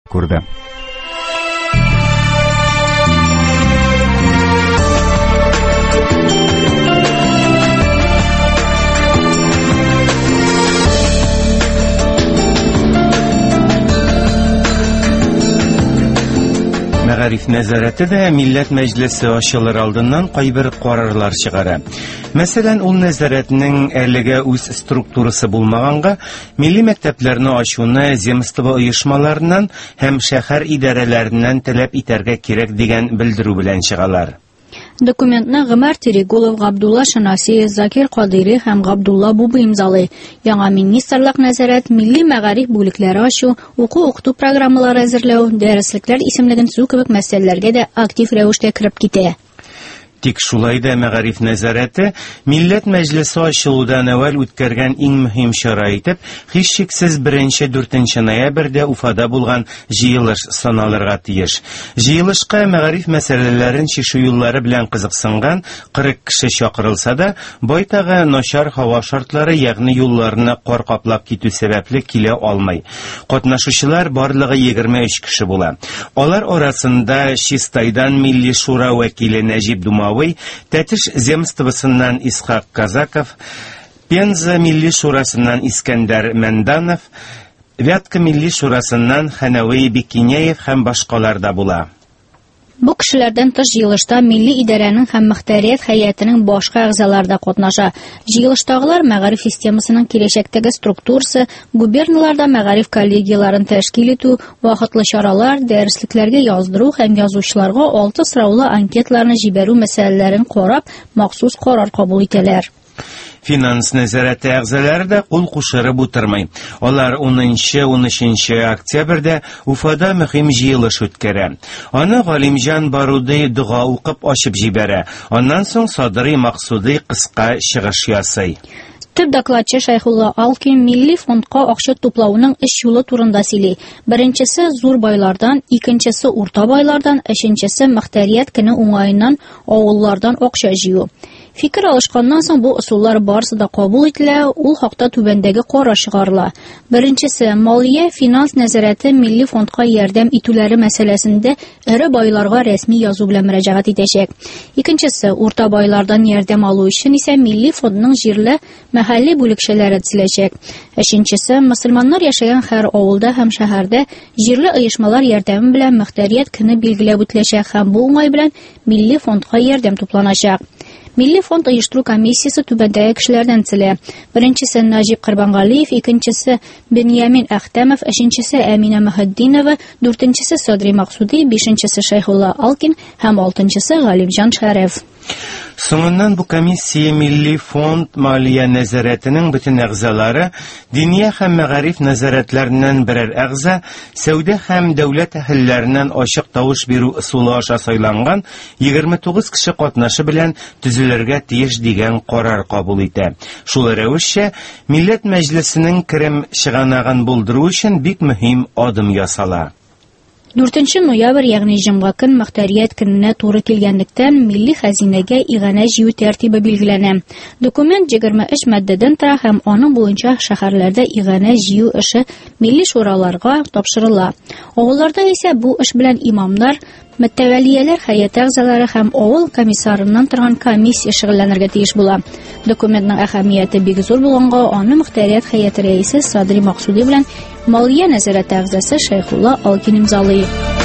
күрде. Мәгариф нәзарәте дә Милләт Мәҗлесе ачылыр алдыннан кайбер карарлар чыгара. Мәсәлән, ул нәзарәтнең әлегә үз структурасы булмаганга, милли мәктәпләрне ачуны земство оешмаларыннан һәм шәһәр идарәләреннән таләп итәргә кирәк дигән белдерү белән чыгалар. Документны Гомәр Терегулов, Габдулла Шанаси, Закир Кадири һәм Габдулла Бубы имзалый. Яңа министрлык нәзарәт, милли мәгариф бүлекләре ачу, уку-укыту программалары әзерләү, дәреслекләр исемлеген төзү кебек мәсьәләләргә дә актив рәвештә кирип китә. Тик шулай да мәгариф нәзарәте Милләт Мәҗлесе ачылудан әүвәл үткәргән иң мөһим чара итеп, һичшиксез 1-4 ноябрьдә Уфада булган җыелыш саналырга тиеш. Җыелышка мәгариф мәсьәләләрен чишү юллары белән кызыксынган 40 кеше чакырылса да, байтагы начар һава шартлары, ягъни юлларны кар каплап китү сәбәпле килә алмый. Катнашучылар барлыгы 23 кеше була. Алар арасында Чистайдан Милли шура вәкиле Нәҗип Дума, Тәтеш земствосыннан Исхак Казаков, Пенза Милли шурасыннан Искәндәр Мәнданов, Вятка Милли шурасыннан Хәнәви Бикинеев һәм башкалар да була. Бу кешеләрдән тыш җыелышта милли идарәнең һәм мөхтәрият һәйәтенең башка әгъзалары да катнаша. Җыелыштагылар мәгариф системасының киләчәктәге структурасы, губернияларда мәгариф коллегияларын тәшкил итү, вакытлы чаралар, дәреслекләргә яздыру һәм язучыларга 6 сораулы анкетларны җибәрү мәсьәләләрен карап, махсус карар кабул итәләр. Финанс нәзарәте әгъзалары да кул кушырып утырмый. Алар 10-13 октябрьдә Уфада мөһим җыелыш үткәрә. Аны Галимҗан Баруди дуга укып ачып җибәрә. Аннан соң Садри Максуди кыска чыгыш ясый. Төп докладчы Шайхулла Алкин милли фондка акча туплауның 3 юлы турында сөйли. Беренчесе зур байлардан, икенчесе урта байлардан, өченчесе мөхтәрият көне уңаеннан авыллардан акча җыю. Фикер алышканнан соң бу ысуллар барысы да кабул ителә, ул хакта түбәндәге карар чыгарыла. Беренчесе, малия финанс нәзарәте милли фондка ярдәм итүләре мәсьәләсендә эре байларга рәсми язу белән мөрәҗәгать итәчәк. Икенчесе, урта байлардан ярдәм алу өчен исә милли фондның җирле мәхәлли бүлекчәләре төзеләчәк. Өченчесе, мөселманнар яшәгән һәр авылда һәм шәһәрдә җирле оешмалар ярдәме белән мөхтәрият көне билгеләп үтеләчәк һәм бу уңай белән милли фондка ярдәм тупланачак. Милли фонд оештыру комиссиясе түбәндәге кешеләрдән төзелә. Беренчесе Наҗип Корбангалиев, икенчесе Беньямин Әхтәмов, өченчесе Әминә Мөхәддинова, дүртенчесе Садри Максуди, бишенчесе Шайхулла Алкин һәм алтынчысы Галимҗан Шәрәф. Соңыннан бу комиссия Милли фонд малия нәзарәтенең бөтен әгъзалары, диния һәм мәгариф нәзарәтләреннән берәр әгъза, сәүдә һәм дәүләт әһелләреннән ачык тавыш бирү ысулы аша сайланган 29 кеше катнашы белән төзелергә тиеш дигән карар кабул итә. Шул рәвешчә Милләт Мәҗлесенең керем чыганагын булдыру өчен бик мөһим адым ясала. 4 ноябрь, ягъни җомга көн мөхтәрият көненә туры килгәнлектән милли хәзинәгә игъанә җыю тәртибе билгеләнә. Документ 23 маддәдән тора һәм аның буенча шәһәрләрдә игъанә җыю эше милли шураларга тапшырыла. Авылларда исә бу эш белән имамнар, Мәттәвәлияләр һәйәте әгъзалары һәм авыл комиссарыннан торган комиссия шөгыльләнергә тиеш була. Документның әһәмияте бик зур булганга, аны мөхтәрият һәйәте рәисе Садри Максуди белән малия нәзарәте әгъзасы Шайхулла Алкин имзалый.